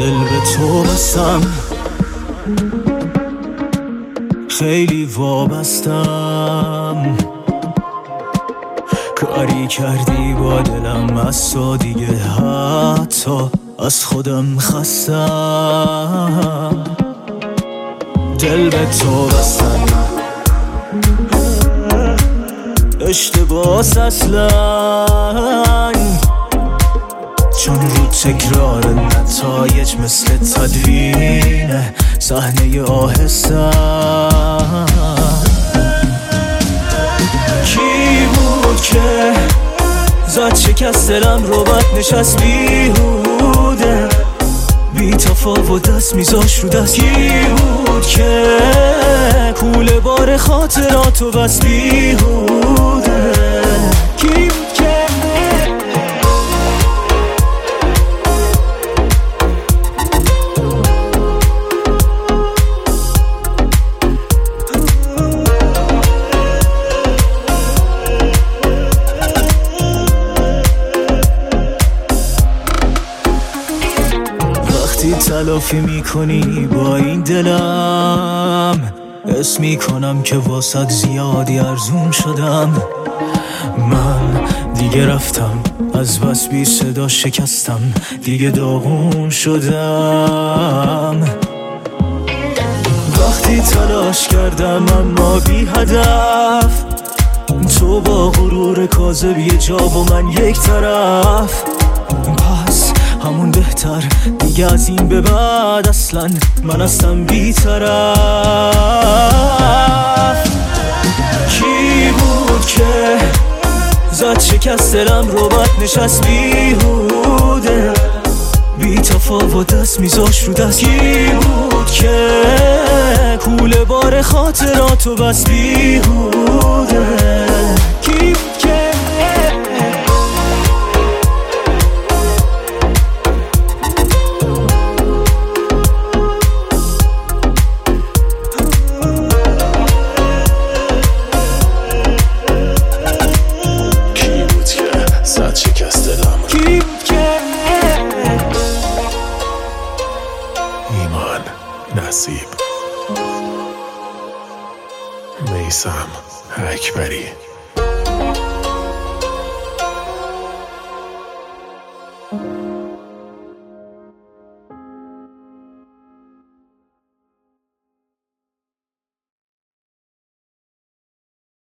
دل به تو بستم، خیلی وابستم. کاری کردی با دلم از تو دیگه حتی از خودم خستم. دل به تو بستم، اشتباس اصلا، چون رو تکرار نتایج مثل تدوین صحنه آهستم. کی بود که زد شکست دلم رو بد نشست بیهوده، بی تفاوت دست میذاش رو دست. کی بود که کوله بار خاطراتو بس بیهوده؟ کی بود که وقتی تلافی میکنی با این دلم، حس میکنم که واسط زیادی ارزون شدم. من دیگه رفتم، از بس بی صدا شکستم، دیگه داغون شدم. وقتی تلاش کردم اما بی هدف، تو با غرور کاذب یه جا و من یک طرف. پس همون بهتر، دیگه از این به بعد اصلا من هستم بی طرف. کی بود که زد شکست دلم رو بد نشست بیهوده، بی تفاوت دست میذاش رو دست. کی بود که کوله بار خاطراتو بس بیهوده؟ کی بود که ایمان نصیب، میثم اکبری.